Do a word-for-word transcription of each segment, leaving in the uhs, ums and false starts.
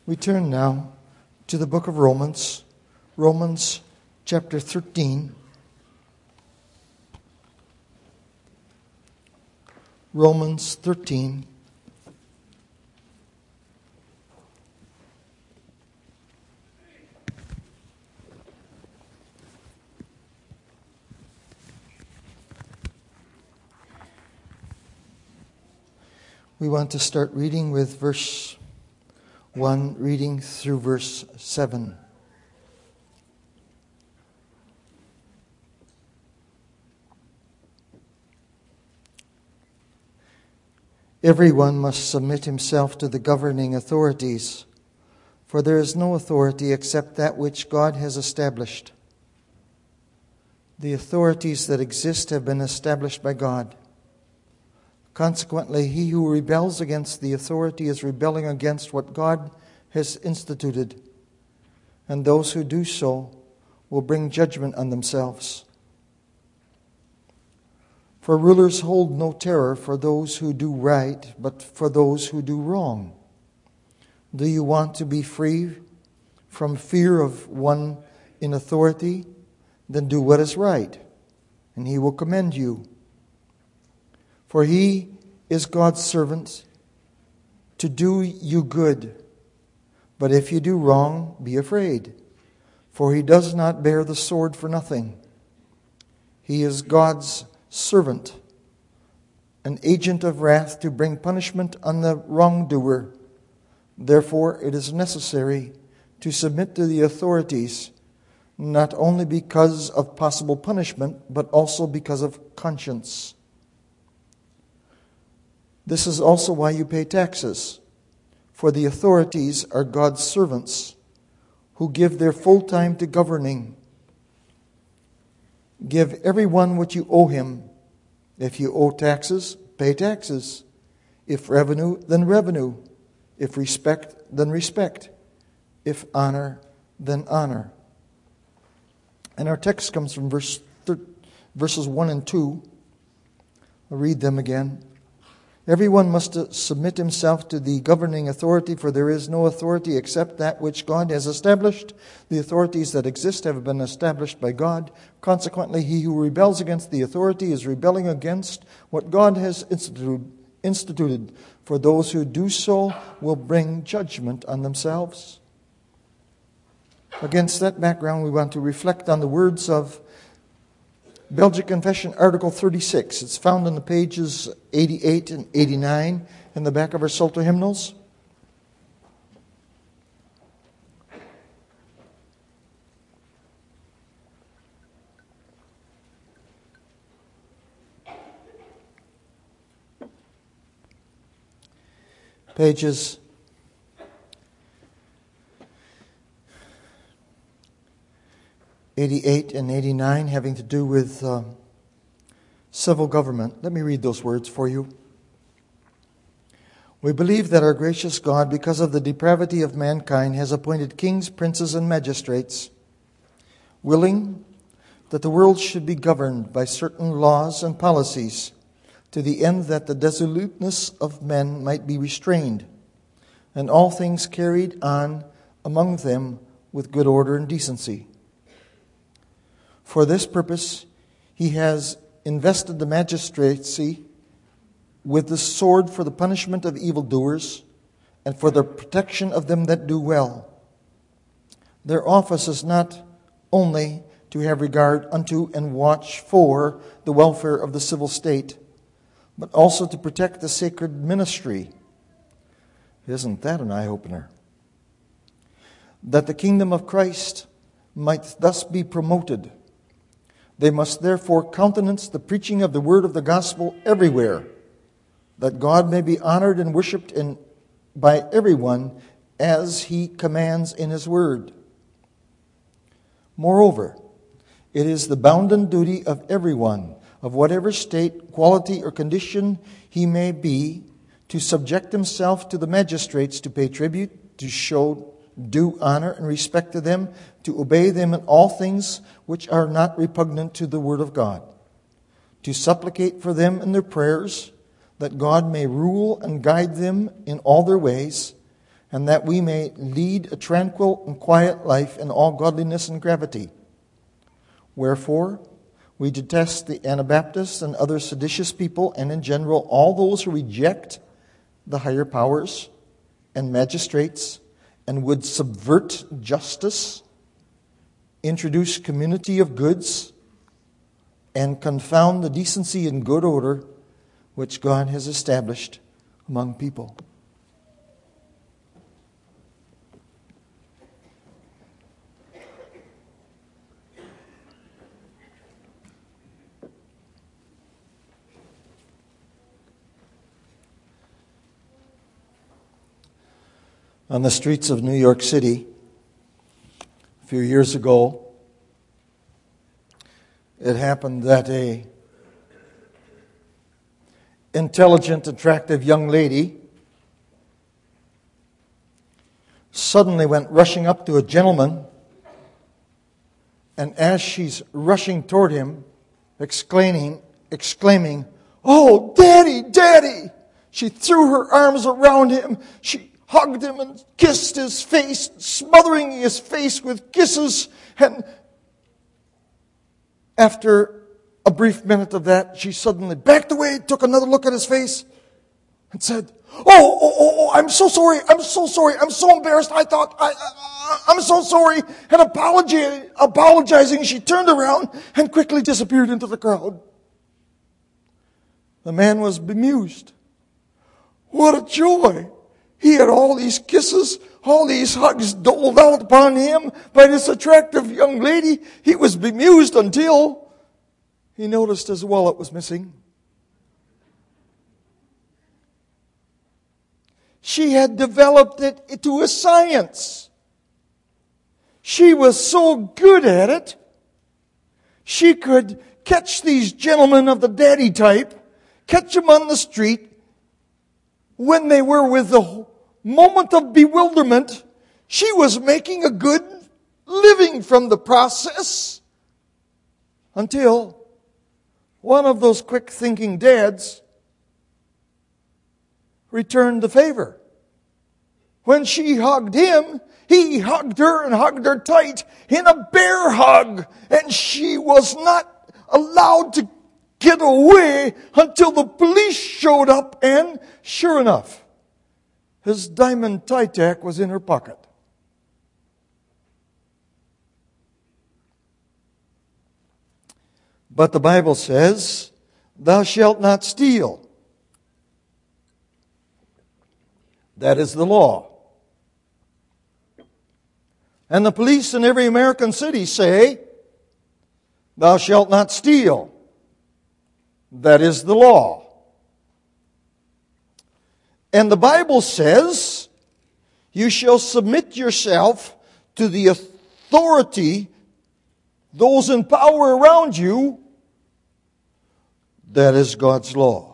We turn now to the book of Romans, Romans chapter thirteen. Romans thirteen. We want to start reading with verse one, reading through verse seven. Everyone must submit himself to the governing authorities, for there is no authority except that which God has established. The authorities that exist have been established by God. Consequently, he who rebels against the authority is rebelling against what God has instituted, and those who do so will bring judgment on themselves. For rulers hold no terror for those who do right, but for those who do wrong. Do you want to be free from fear of one in authority? Then do what is right, and he will commend you. For he is God's servant to do you good. But if you do wrong, be afraid, for he does not bear the sword for nothing. He is God's servant, an agent of wrath to bring punishment on the wrongdoer. Therefore, it is necessary to submit to the authorities, not only because of possible punishment, but also because of conscience. This is also why you pay taxes, for the authorities are God's servants who give their full time to governing. Give everyone what you owe him. If you owe taxes, pay taxes. If revenue, then revenue. If respect, then respect. If honor, then honor. And our text comes from verse thir- verses one and two. I'll read them again. Everyone must submit himself to the governing authority, for there is no authority except that which God has established. The authorities that exist have been established by God. Consequently, he who rebels against the authority is rebelling against what God has instituted. For those who do so will bring judgment on themselves. Against that background, we want to reflect on the words of Belgic Confession, Article thirty-six. It's found on the pages eighty-eight and eighty-nine in the back of our Psalter hymnals. Pages eighty-eight and eighty-nine, having to do with uh, civil government. Let me read those words for you. We believe that our gracious God, because of the depravity of mankind, has appointed kings, princes, and magistrates, willing that the world should be governed by certain laws and policies, to the end that the dissoluteness of men might be restrained, and all things carried on among them with good order and decency. For this purpose, he has invested the magistracy with the sword for the punishment of evildoers and for the protection of them that do well. Their office is not only to have regard unto and watch for the welfare of the civil state, but also to protect the sacred ministry. Isn't that an eye-opener? That the kingdom of Christ might thus be promoted. They must therefore countenance the preaching of the word of the gospel everywhere, that God may be honored and worshipped in, by everyone as he commands in his word. Moreover, it is the bounden duty of everyone, of whatever state, quality, or condition he may be, to subject himself to the magistrates, to pay tribute, to show due honor and respect to them, to obey them in all things which are not repugnant to the word of God, to supplicate for them in their prayers, that God may rule and guide them in all their ways, and that we may lead a tranquil and quiet life in all godliness and gravity. Wherefore, we detest the Anabaptists and other seditious people, and in general all those who reject the higher powers and magistrates and would subvert justice, introduce community of goods, and confound the decency and good order which God has established among people. On the streets of New York City, a few years ago, it happened that a intelligent, attractive young lady suddenly went rushing up to a gentleman, and as she's rushing toward him, exclaiming, exclaiming, "Oh, Daddy, Daddy!" She threw her arms around him. She hugged him and kissed his face, smothering his face with kisses. And after a brief minute of that, she suddenly backed away, took another look at his face, and said, "Oh, oh, oh, oh I'm so sorry, I'm so sorry, I'm so embarrassed. I thought, I, I, I'm so sorry." And apologi- apologizing, she turned around and quickly disappeared into the crowd. The man was bemused. What a joy! He had all these kisses, all these hugs doled out upon him by this attractive young lady. He was bemused until he noticed his wallet was missing. She had developed it into a science. She was so good at it, she could catch these gentlemen of the daddy type, catch them on the street, when they were with the moment of bewilderment. She was making a good living from the process until one of those quick-thinking dads returned the favor. When she hugged him, he hugged her and hugged her tight in a bear hug, and she was not allowed to get away until the police showed up, and sure enough, his diamond tie-tack was in her pocket. But the Bible says, "Thou shalt not steal." That is the law. And the police in every American city say, "Thou shalt not steal." That is the law. And the Bible says, "You shall submit yourself to the authority, those in power around you." That is God's law.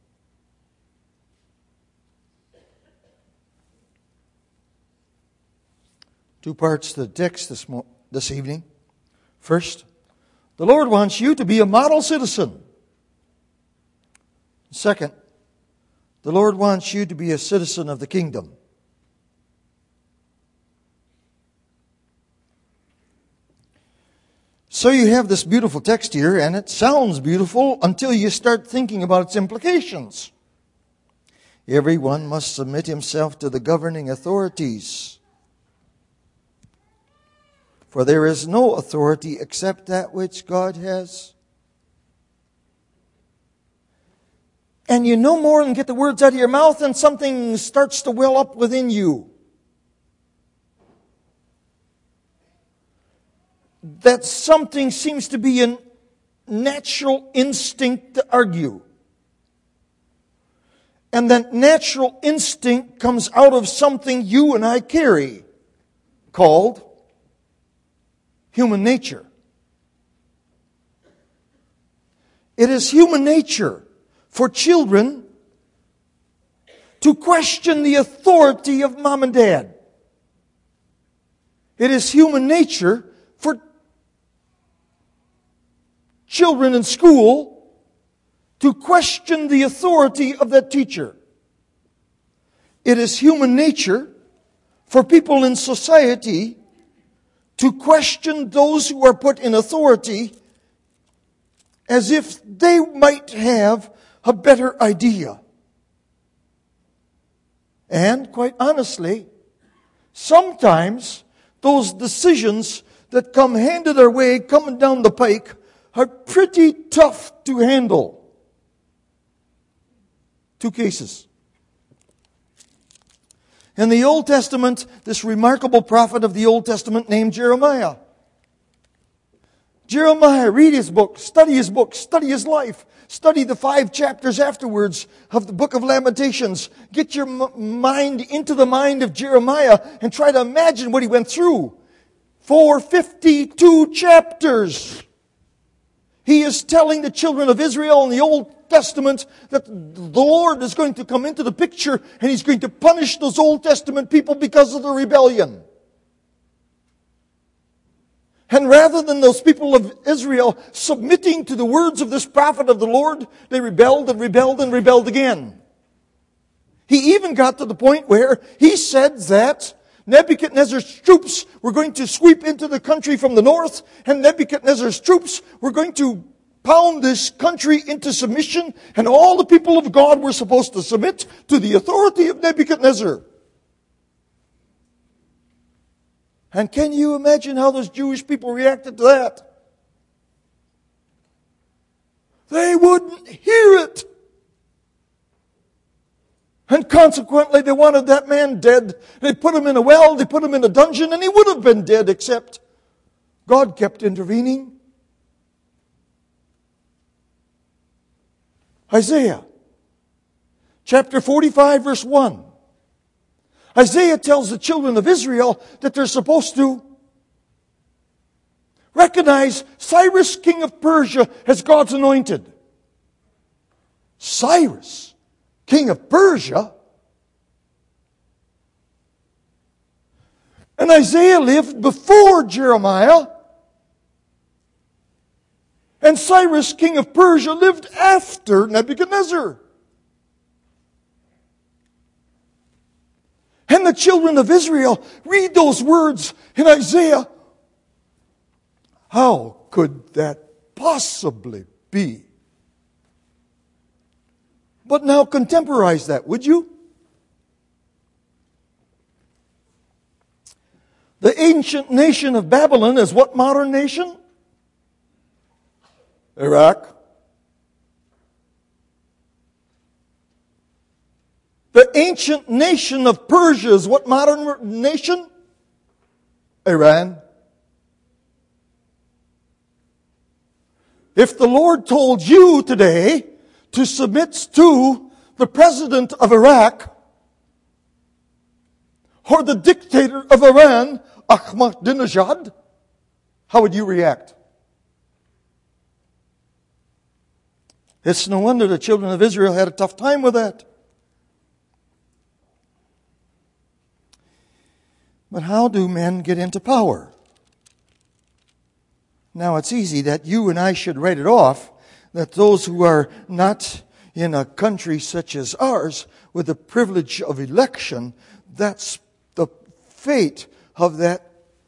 Two parts to the text this, mo- this evening. First, the Lord wants you to be a model citizen. Second, the Lord wants you to be a citizen of the kingdom. So you have this beautiful text here, and it sounds beautiful until you start thinking about its implications. Everyone must submit himself to the governing authorities. For there is no authority except that which God has. And you no more than get the words out of your mouth and something starts to well up within you. That something seems to be a natural instinct to argue. And that natural instinct comes out of something you and I carry, called human nature. It is human nature for children to question the authority of mom and dad. It is human nature for children in school to question the authority of that teacher. It is human nature for people in society to question those who are put in authority as if they might have a better idea. And quite honestly, sometimes those decisions that come handed our way, coming down the pike, are pretty tough to handle. Two cases. In the Old Testament, this remarkable prophet of the Old Testament named Jeremiah. Jeremiah, read his book, study his book, study his life. Study the five chapters afterwards of the book of Lamentations. Get your m- mind into the mind of Jeremiah and try to imagine what he went through. For fifty-two chapters, he is telling the children of Israel in the Old Testament that the Lord is going to come into the picture and He's going to punish those Old Testament people because of the rebellion. And rather than those people of Israel submitting to the words of this prophet of the Lord, they rebelled and rebelled and rebelled again. He even got to the point where he said that Nebuchadnezzar's troops were going to sweep into the country from the north, and Nebuchadnezzar's troops were going to pound this country into submission, and all the people of God were supposed to submit to the authority of Nebuchadnezzar. And can you imagine how those Jewish people reacted to that? They wouldn't hear it. And consequently, they wanted that man dead. They put him in a well, they put him in a dungeon, and he would have been dead, except God kept intervening. Isaiah, chapter forty-five, verse one. Isaiah tells the children of Israel that they're supposed to recognize Cyrus, king of Persia, as God's anointed. Cyrus, king of Persia? And Isaiah lived before Jeremiah. And Cyrus, king of Persia, lived after Nebuchadnezzar. And the children of Israel read those words in Isaiah. How could that possibly be? But now contemporize that, would you? The ancient nation of Babylon is what modern nation? Iraq. The ancient nation of Persia is what modern nation? Iran. If the Lord told you today to submit to the president of Iraq or the dictator of Iran, Ahmadinejad, how would you react? It's no wonder the children of Israel had a tough time with that. But how do men get into power? Now, it's easy that you and I should write it off, that those who are not in a country such as ours with the privilege of election, that's the fate of that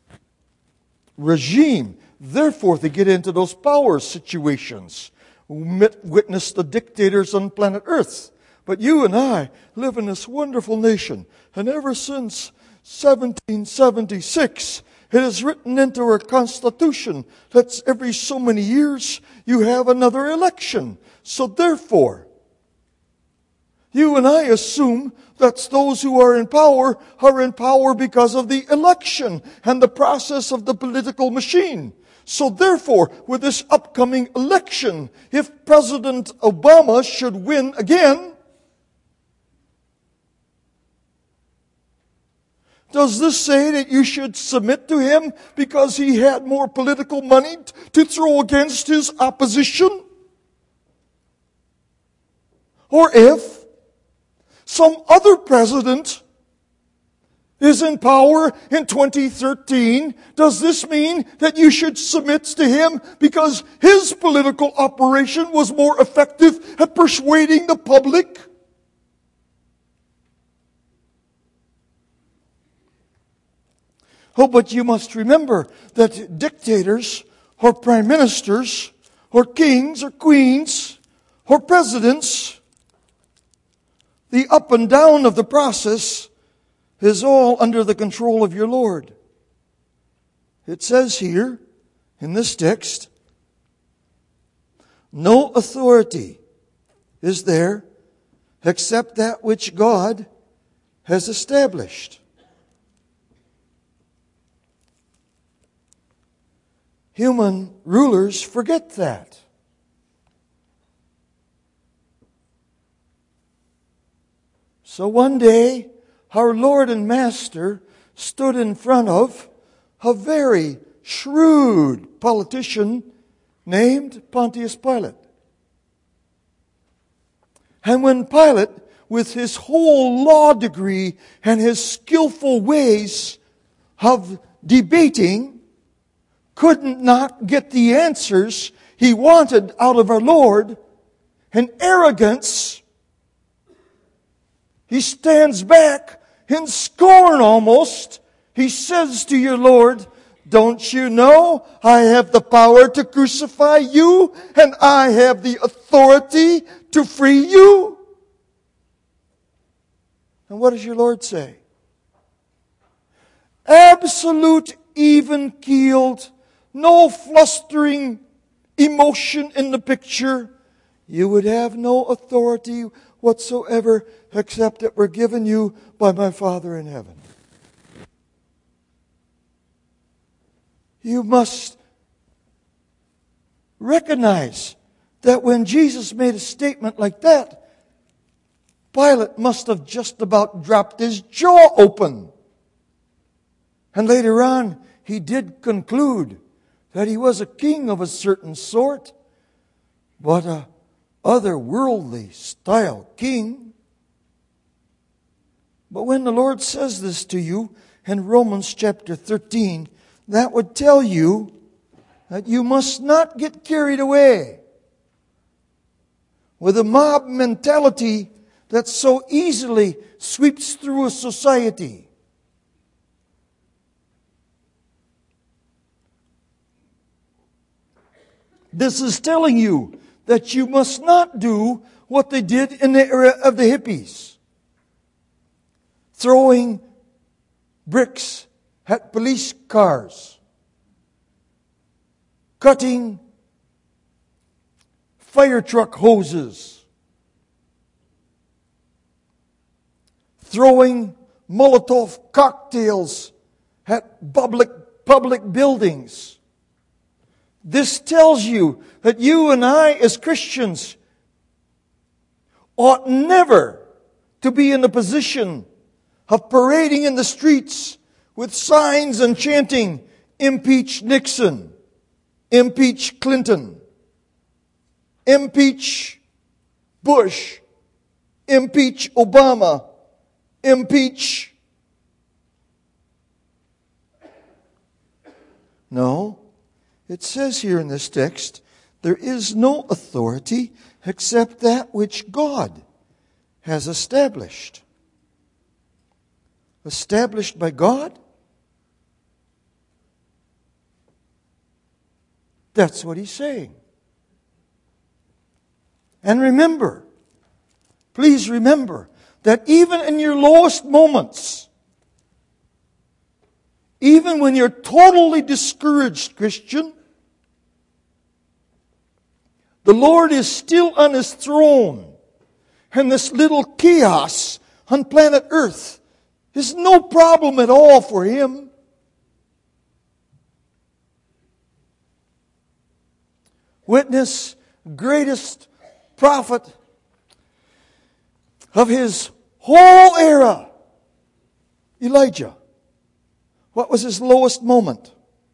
regime. Therefore, they get into those power situations. Witness the dictators on planet Earth. But you and I live in this wonderful nation, and ever since seventeen seventy-six, it is written into our Constitution that every so many years you have another election. So therefore, you and I assume that those who are in power are in power because of the election and the process of the political machine. So therefore, with this upcoming election, if President Obama should win again, does this say that you should submit to him because he had more political money to throw against his opposition? Or if some other president is in power in twenty thirteen, does this mean that you should submit to him because his political operation was more effective at persuading the public? Oh, but you must remember that dictators or prime ministers or kings or queens or presidents, the up and down of the process is all under the control of your Lord. It says here in this text, no authority is there except that which God has established. Human rulers forget that. So one day, our Lord and Master stood in front of a very shrewd politician named Pontius Pilate. And when Pilate, with his whole law degree and his skillful ways of debating, couldn't not get the answers he wanted out of our Lord, in arrogance, he stands back in scorn almost. He says to your Lord, don't you know I have the power to crucify you and I have the authority to free you? And what does your Lord say? Absolute, even-keeled, no flustering emotion in the picture. You would have no authority whatsoever except that were given you by my Father in heaven. You must recognize that when Jesus made a statement like that, Pilate must have just about dropped his jaw open. And later on, he did conclude that he was a king of a certain sort, but a otherworldly style king. But when the Lord says this to you in Romans chapter thirteen, that would tell you that you must not get carried away with a mob mentality that so easily sweeps through a society. This is telling you that you must not do what they did in the era of the hippies. Throwing bricks at police cars. Cutting fire truck hoses. Throwing Molotov cocktails at public, public buildings. This tells you that you and I as Christians ought never to be in the position of parading in the streets with signs and chanting, impeach Nixon, impeach Clinton, impeach Bush, impeach Obama, impeach. No. It says here in this text, there is no authority except that which God has established. Established by God? That's what he's saying. And remember, please remember, that even in your lowest moments, even when you're totally discouraged, Christian, the Lord is still on His throne. And this little chaos on planet Earth is no problem at all for Him. Witness greatest prophet of his whole era, Elijah. What was his lowest moment?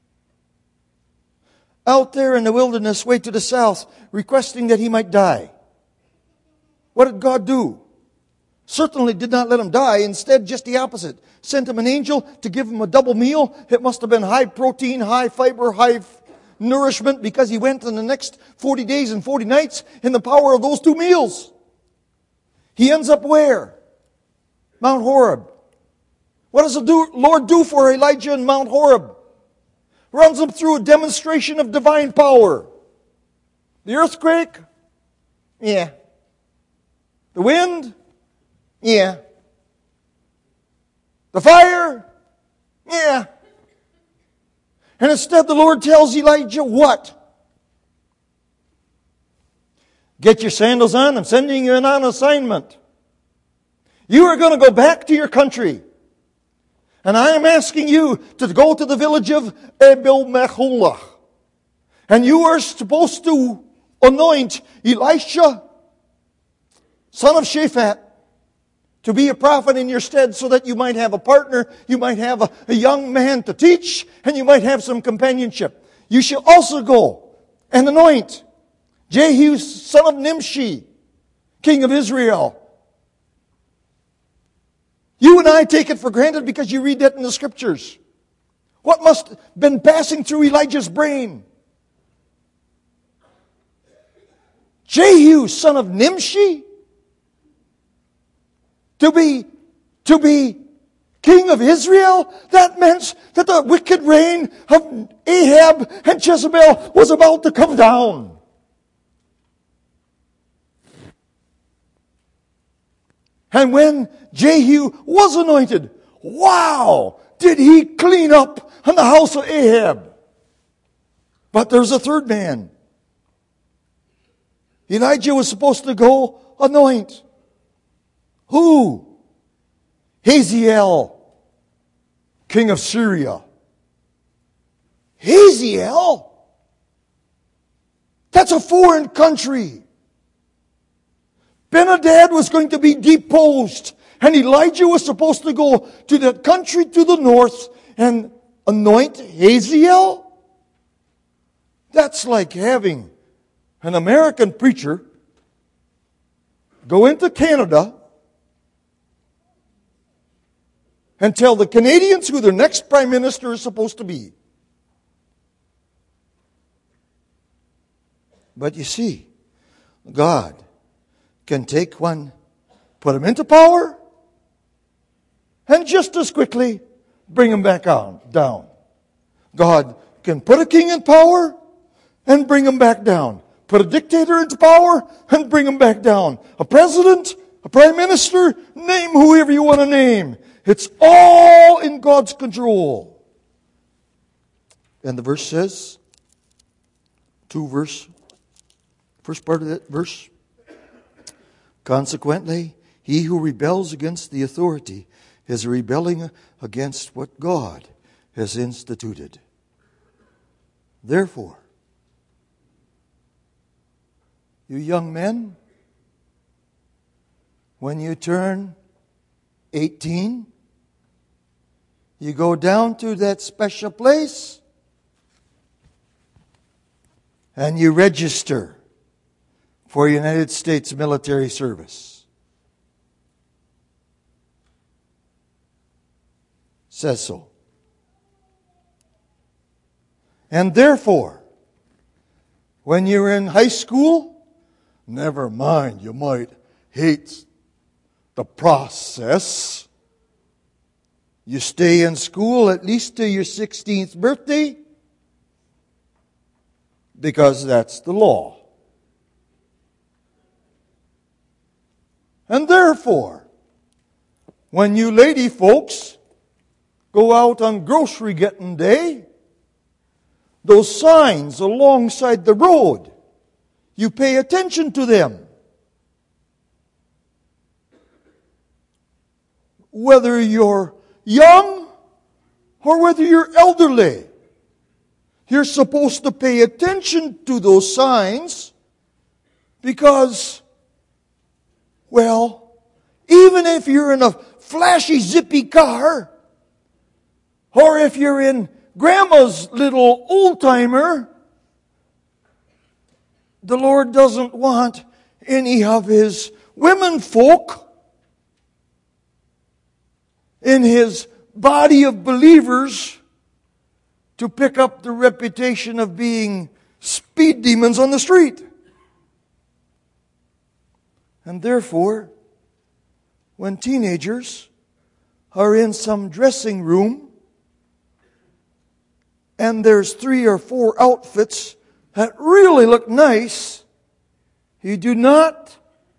Out there in the wilderness, way to the south, requesting that he might die. What did God do? Certainly did not let him die. Instead, just the opposite. Sent him an angel to give him a double meal. It must have been high protein, high fiber, high f- nourishment, because he went in the next forty days and forty nights in the power of those two meals. He ends up where? Mount Horeb. What does the do, Lord do for Elijah in Mount Horeb? Runs him through a demonstration of divine power. The earthquake? Yeah. The wind? Yeah. The fire? Yeah. And instead the Lord tells Elijah what? Get your sandals on. I'm sending you on an assignment. You are going to go back to your country. And I am asking you to go to the village of Abel-Meholah. And you are supposed to anoint Elisha, son of Shaphat, to be a prophet in your stead so that you might have a partner, you might have a, a young man to teach, and you might have some companionship. You shall also go and anoint Jehu, son of Nimshi, king of Israel. You and I take it for granted because you read that in the Scriptures. What must have been passing through Elijah's brain? Jehu, son of Nimshi? To be, to be king of Israel? That meant that the wicked reign of Ahab and Jezebel was about to come down. And when Jehu was anointed, wow, did he clean up on the house of Ahab. But there's a third man. Elijah was supposed to go anoint. Who? Hazael, king of Syria. Hazael? That's a foreign country. Ben-Hadad was going to be deposed, and Elijah was supposed to go to the country to the north and anoint Hazael? That's like having an American preacher go into Canada and tell the Canadians who their next prime minister is supposed to be. But you see, God can take one, put him into power, and just as quickly bring him back on, down. God can put a king in power and bring him back down. Put a dictator into power and bring him back down. A president, a prime minister, name whoever you want to name. It's all in God's control. And the verse says, two verse, first part of that verse, consequently, he who rebels against the authority is rebelling against what God has instituted. Therefore, you young men, when you turn eighteen, you go down to that special place and you register for United States military service. Says so. And therefore, when you're in high school, never mind, you might hate the process. You stay in school at least till your sixteenth birthday, because that's the law. And therefore, when you lady folks go out on grocery getting day, those signs alongside the road, you pay attention to them. Whether you're young or whether you're elderly, you're supposed to pay attention to those signs because, well, even if you're in a flashy, zippy car, or if you're in Grandma's little old-timer, the Lord doesn't want any of His women folk in His body of believers to pick up the reputation of being speed demons on the street. And therefore, when teenagers are in some dressing room and there's three or four outfits that really look nice, you do not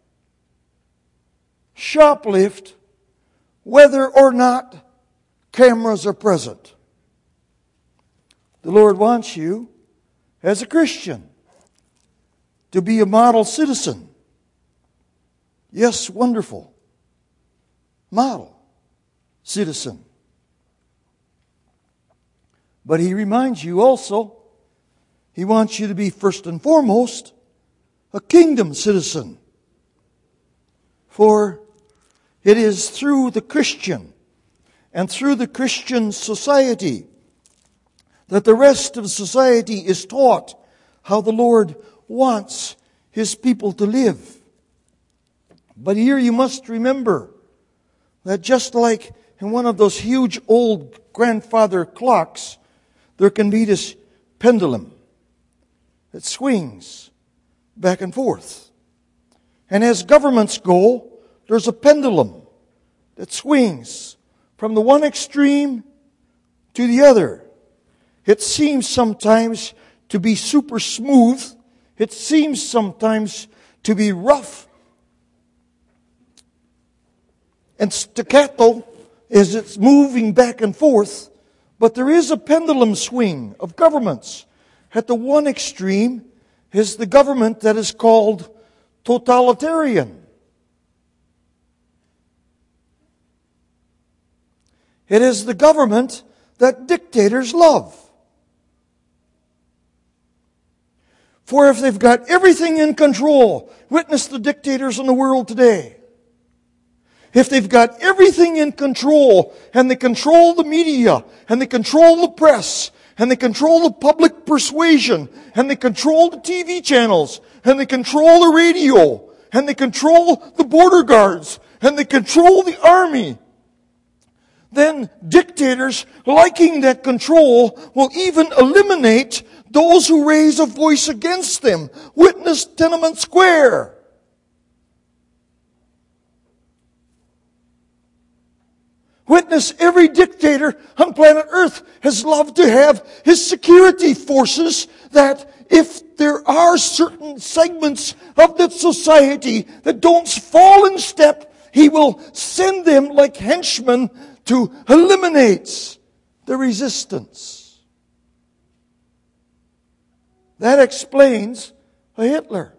shoplift whether or not cameras are present. The Lord wants you, as a Christian, to be a model citizen. Yes, wonderful. Model citizen. But He reminds you also, He wants you to be first and foremost a kingdom citizen. For it is through the Christian and through the Christian society that the rest of society is taught how the Lord wants His people to live. But here you must remember that just like in one of those huge old grandfather clocks, there can be this pendulum that swings back and forth. And as governments go, there's a pendulum that swings from the one extreme to the other. It seems sometimes to be super smooth. It seems sometimes to be rough and staccato as it's moving back and forth. But there is a pendulum swing of governments. At the one extreme is the government that is called totalitarian. It is the government that dictators love. For if they've got everything in control, witness the dictators in the world today. If they've got everything in control, and they control the media, and they control the press, and they control the public persuasion, and they control the T V channels, and they control the radio, and they control the border guards, and they control the army, then dictators, liking that control, will even eliminate those who raise a voice against them. Witness Tiananmen Square. Witness every dictator on planet Earth has loved to have his security forces that if there are certain segments of that society that don't fall in step, he will send them like henchmen to eliminate the resistance. That explains a Hitler.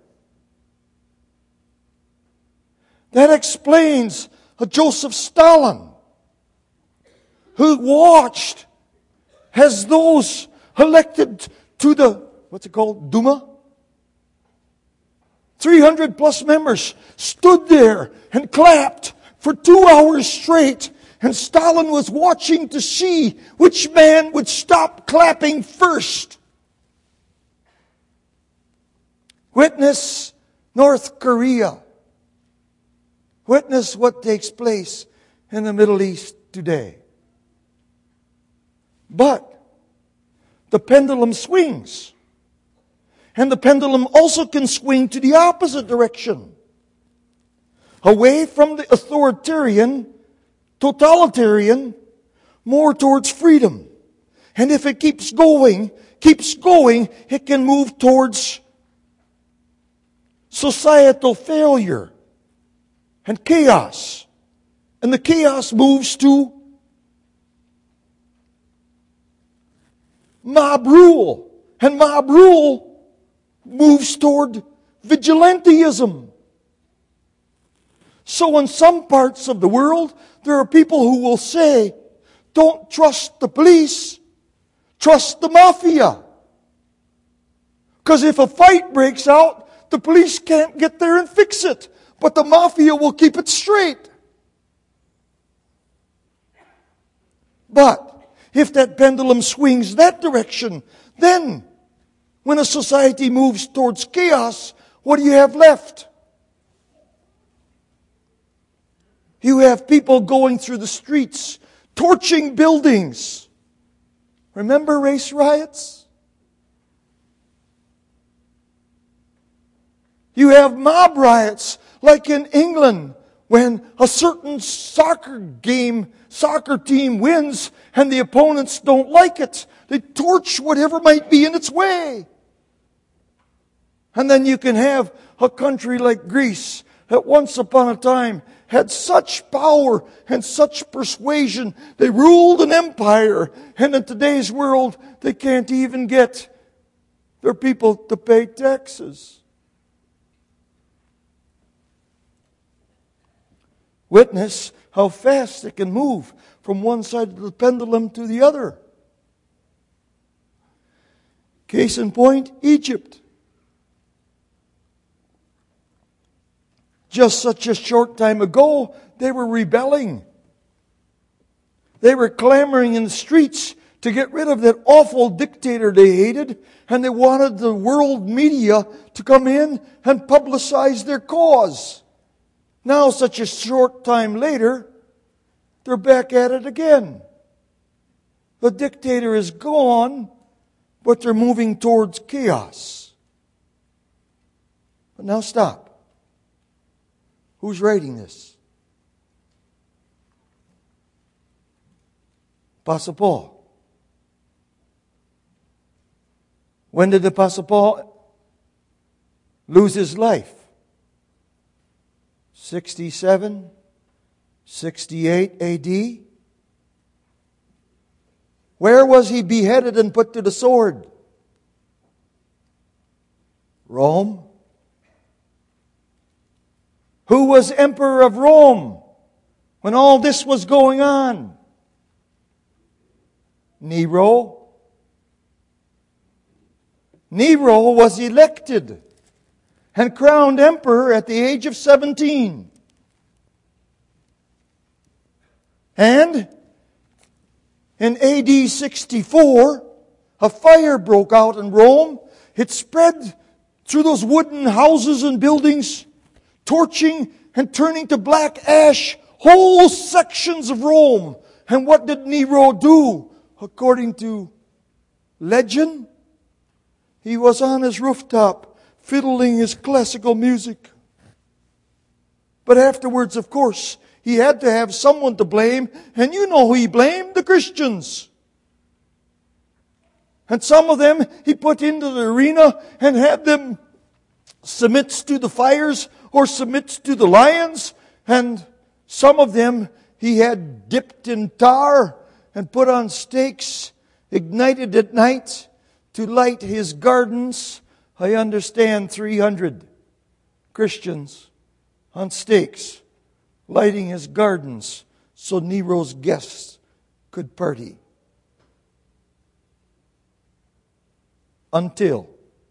That explains a Joseph Stalin, who watched as those elected to the, what's it called, Duma? three hundred plus members stood there and clapped for two hours straight. And Stalin was watching to see which man would stop clapping first. Witness North Korea. Witness what takes place in the Middle East today. But the pendulum swings. And the pendulum also can swing to the opposite direction. Away from the authoritarian, totalitarian, more towards freedom. And if it keeps going, keeps going, it can move towards societal failure and chaos. And the chaos moves to mob rule. And mob rule moves toward vigilantism. So in some parts of the world, there are people who will say, don't trust the police, trust the mafia. Because if a fight breaks out, the police can't get there and fix it, but the mafia will keep it straight. But if that pendulum swings that direction, then when a society moves towards chaos, what do you have left? You have people going through the streets, torching buildings. Remember race riots? You have mob riots, like in England, when a certain soccer game, soccer team wins and the opponents don't like it. They torch whatever might be in its way. And then you can have a country like Greece that once upon a time had such power and such persuasion. They ruled an empire. And in today's world, they can't even get their people to pay taxes. Witness how fast it can move from one side of the pendulum to the other. Case in point, Egypt. Just such a short time ago, they were rebelling. They were clamoring in the streets to get rid of that awful dictator they hated, and they wanted the world media to come in and publicize their cause. Now, such a short time later, they're back at it again. The dictator is gone, but they're moving towards chaos. But now stop. Who's writing this? Apostle Paul. When did the Apostle Paul lose his life? sixty-seven, sixty-eight A D? Where was he beheaded and put to the sword? Rome. Who was emperor of Rome when all this was going on? Nero. Nero was elected and crowned emperor at the age of seventeen. And in A D sixty-four, a fire broke out in Rome. It spread through those wooden houses and buildings, torching and turning to black ash whole sections of Rome. And what did Nero do? According to legend, he was on his rooftop fiddling his classical music. But afterwards, of course, he had to have someone to blame. And you know who he blamed? The Christians. And some of them he put into the arena and had them submit to the fires or submit to the lions. And some of them he had dipped in tar and put on stakes, ignited at night to light his gardens. I understand three hundred Christians on stakes lighting his gardens so Nero's guests could party. Until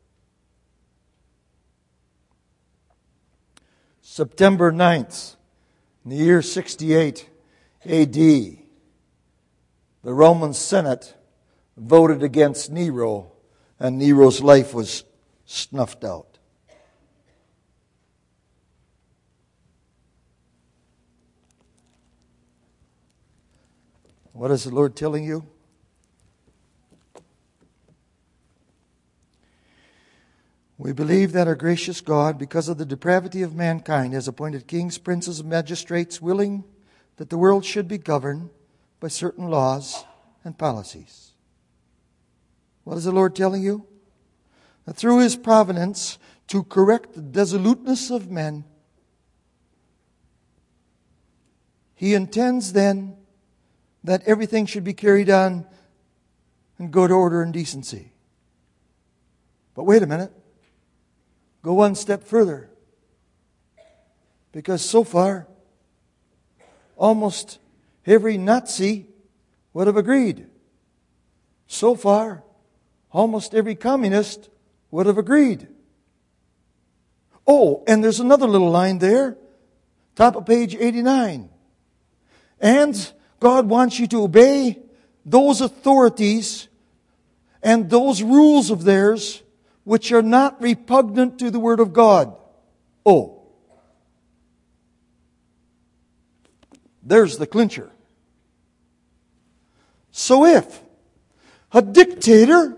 September ninth, in the year sixty-eight A D, the Roman Senate voted against Nero, and Nero's life was snuffed out. What is the Lord telling you? We believe that our gracious God, because of the depravity of mankind, has appointed kings, princes, and magistrates willing that the world should be governed by certain laws and policies. What is the Lord telling you? That through His providence, to correct the dissoluteness of men, He intends then that everything should be carried on in good order and decency. But wait a minute. Go one step further. Because so far, almost every Nazi would have agreed. So far, almost every communist would have agreed. Oh, and there's another little line there, top of page eighty-nine. And God wants you to obey those authorities and those rules of theirs which are not repugnant to the Word of God. Oh. There's the clincher. So if a dictator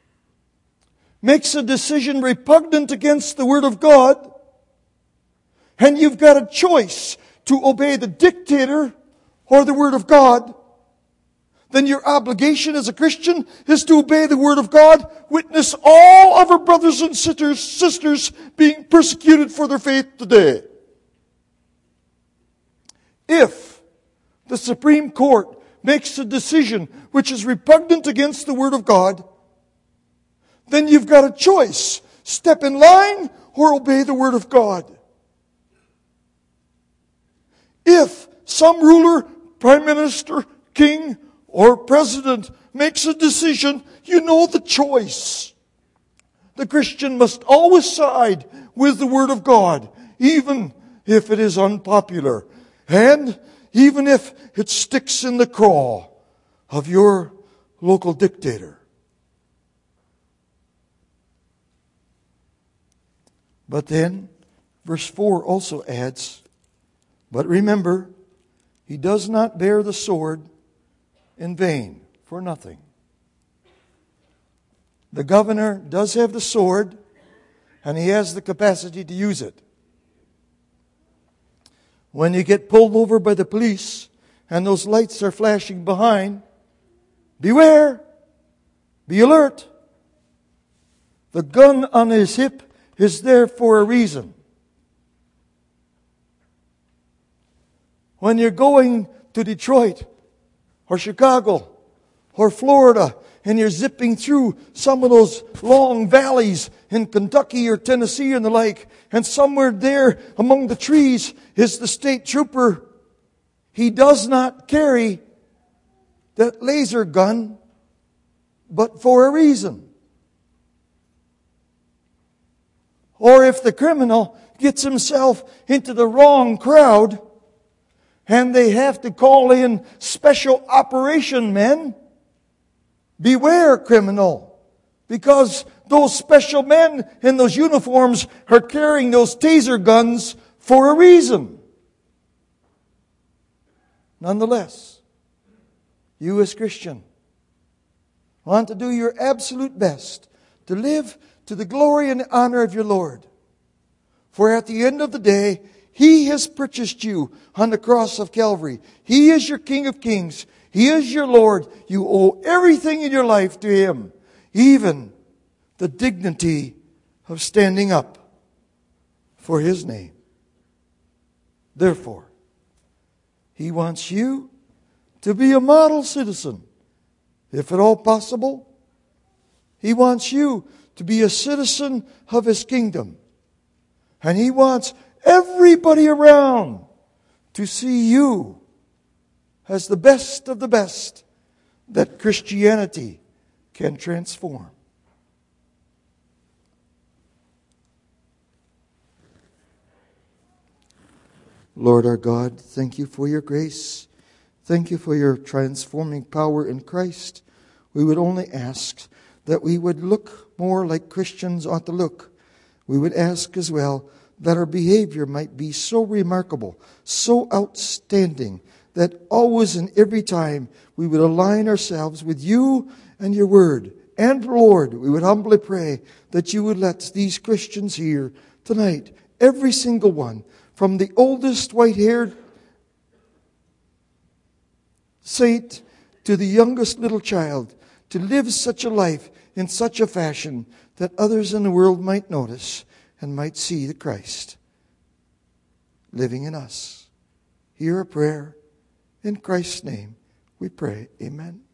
makes a decision repugnant against the Word of God, and you've got a choice to obey the dictator or the Word of God, then your obligation as a Christian is to obey the Word of God. Witness all of our brothers and sisters, sisters being persecuted for their faith today. If the Supreme Court makes a decision which is repugnant against the Word of God, then you've got a choice. Step in line or obey the Word of God. If some ruler, prime minister, king, or president makes a decision, you know the choice. The Christian must always side with the Word of God, even if it is unpopular, and even if it sticks in the craw of your local dictator. But then, verse four also adds, but remember, he does not bear the sword in vain, for nothing. The governor does have the sword, and he has the capacity to use it. When you get pulled over by the police, and those lights are flashing behind, beware, be alert. The gun on his hip is there for a reason. When you're going to Detroit or Chicago or Florida and you're zipping through some of those long valleys in Kentucky or Tennessee and the like, and somewhere there among the trees is the state trooper, he does not carry that laser gun, but for a reason. Or if the criminal gets himself into the wrong crowd, and they have to call in special operation men, beware, criminal, because those special men in those uniforms are carrying those taser guns for a reason. Nonetheless, you as Christian want to do your absolute best to live to the glory and honor of your Lord. For at the end of the day, He has purchased you on the cross of Calvary. He is your King of Kings. He is your Lord. You owe everything in your life to Him, even the dignity of standing up for His name. Therefore, He wants you to be a model citizen, if at all possible. He wants you to be a citizen of His kingdom. And He wants everybody around to see you as the best of the best that Christianity can transform. Lord our God, thank You for Your grace. Thank You for Your transforming power in Christ. We would only ask that we would look more like Christians ought to look. We would ask as well that our behavior might be so remarkable, so outstanding, that always and every time we would align ourselves with You and Your Word. And Lord, we would humbly pray that You would let these Christians here tonight, every single one, from the oldest white-haired saint to the youngest little child, to live such a life in such a fashion that others in the world might notice and might see the Christ living in us. Hear a prayer. In Christ's name we pray. Amen.